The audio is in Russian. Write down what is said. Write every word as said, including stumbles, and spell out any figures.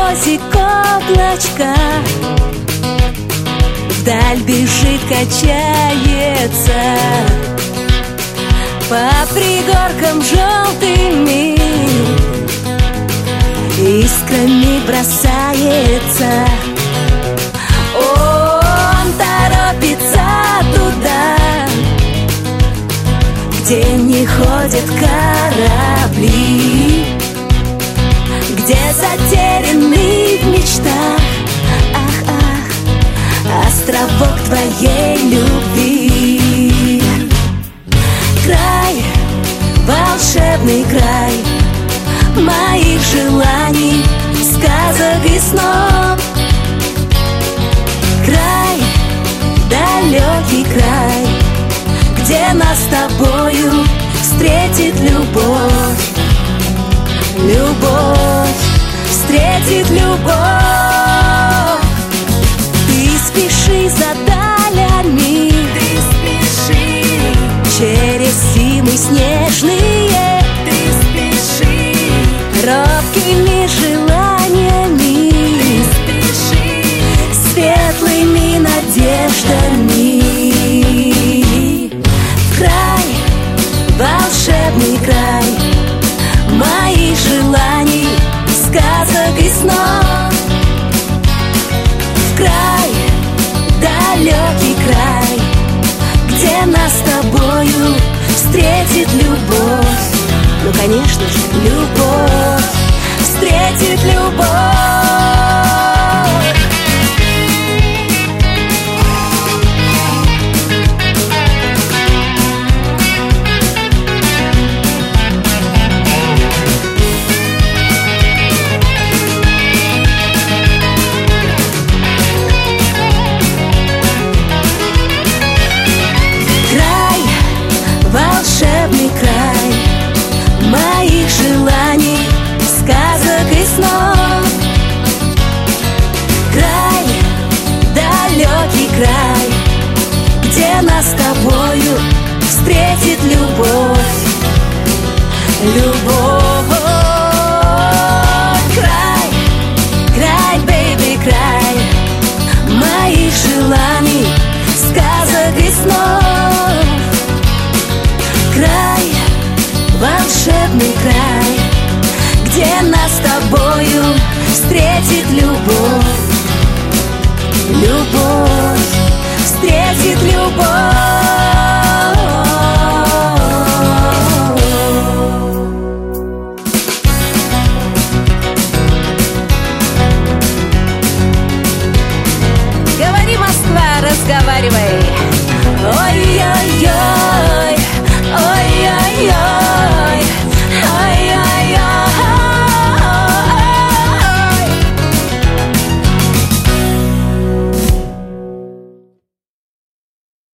паровозик облачка, вдаль бежит, качается, по пригоркам желтыми искрами бросается. Он торопится туда, где не ходят корабли, где затерянный в мечтах, ах, ах, островок твоей любви. Край, волшебный край моих желаний, сказок и снов. Край, далекий край, где нас с тобою встретит любовь. Любовь встретит любовь. Ты спеши за далями, ты спеши через зимы снежные, ты спеши робкими желаниями, ты спеши светлыми надеждами. Край, волшебный край моих желаний, сказок и снов. В край, далекий край, где нас с тобою встретит любовь. Ну, конечно же, любовь встретит любовь. Волшебный край моих желаний, сказок и снов. Край, далекий край, где нас с тобою встретит любовь. Любовь. Край, край, бэйби, край моих желаний, сказок и снов. Край, волшебный край, где нас с тобою встретит любовь. Любовь.